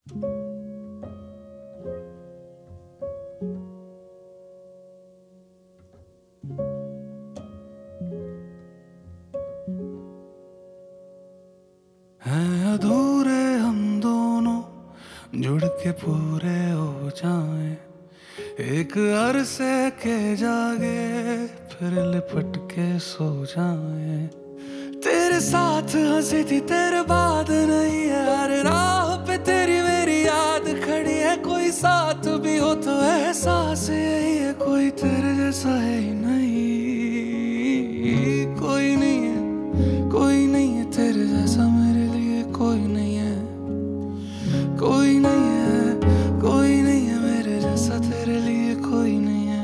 हैं अधूरे हम दोनों जुड़ के पूरे हो जाएं, एक अरसे के जागे फिर लिपट के सो जाएं। तेरे साथ हंसी थी तेरे बाद नहीं है, हर राह पे तेरी मेरी याद खड़ी है। कोई साथ भी हो तो एहसास यही है, कोई तेरे जैसा है ही नहीं। कोई नहीं है, कोई नहीं है तेरे जैसा मेरे लिए, कोई नहीं है, कोई नहीं है, कोई नहीं है मेरे जैसा तेरे लिए, कोई नहीं है।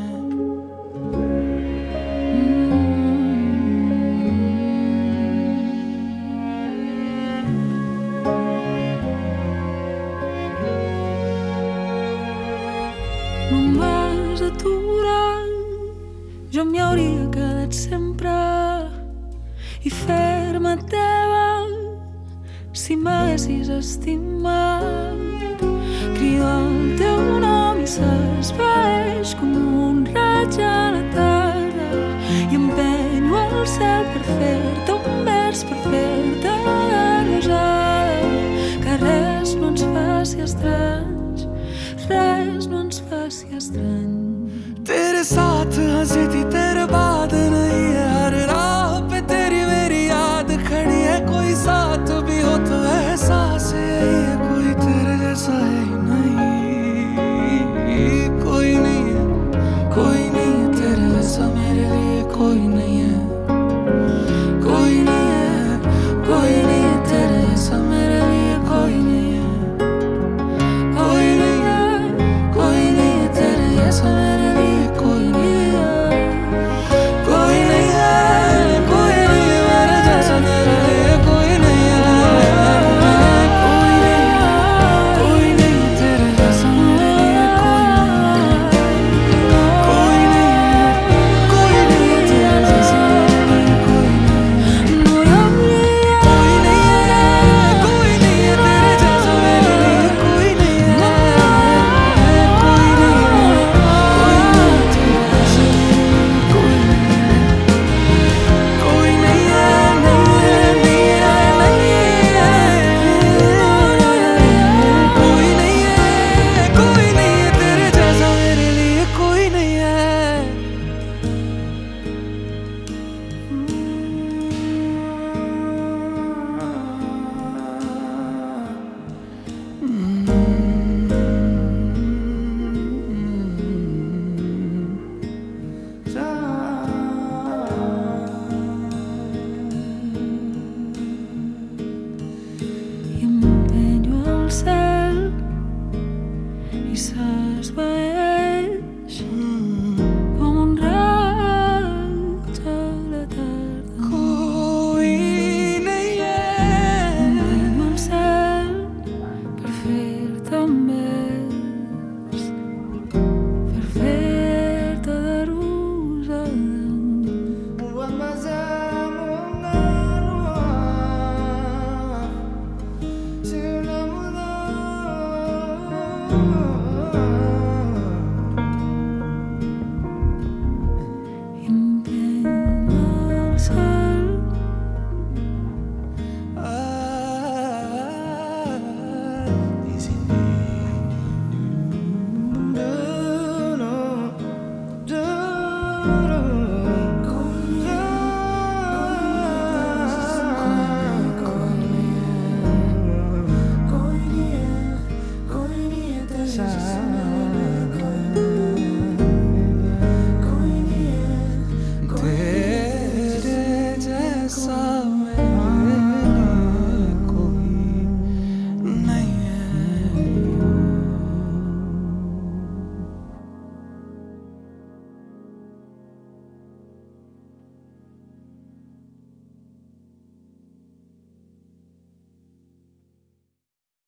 Non vas aturar, jo m'hi hauria quedat sempre i fer-me teva si m'haguessis estimat. Crido el teu nom i s'esvaeix com un raig a la tarda i empenyo al cel per fer-te un vers, per fer-te la rosada, que res no ens faci estranys, res no ens faci estranys. तेरे साथ हंसी थी तेरे बाद नहीं है, हर राह पे तेरी मेरी याद खड़ी है। कोई साथ भी हो तो एहसास यही है, कोई तेरे जैसा है ही नहीं। कोई नहीं है, कोई नहीं है तेरे जैसा मेरे लिए, कोई नहीं है, कोई नहीं है, कोई नहीं है तेरे जैसा मेरे लिए, कोई नहीं है, कोई नहीं है, कोई नहीं है तेरे जैसा मेरे लिए, कोई नहीं है, कोई नहीं है, कोई नहीं है मेरे जैसा मेरे लिए, कोई नहीं है, कोई नहीं है, कोई नहीं है तेरे जैसा मेरे लिए, कोई नहीं है, कोई नहीं है तेरे जैसा मेरे लिए, कोई नहीं है, कोई नहीं है तेरे जैसा मेरे लिए, कोई नहीं है, कोई नहीं है, कोई नहीं है तेरे जैसा मेरे लिए, कोई नहीं है, कोई नहीं है, नहीं है, नहीं है, नहीं है, कोई नहीं है, कोई नहीं है तेरे जैसा मेरे लिए, कोई नहीं है। I empenyo al cel i s'esvaeix com un raig a la tarda. कोई नहीं है, Empenyo al cel per fer-te un vers, per fer-te de rosada. Ooh.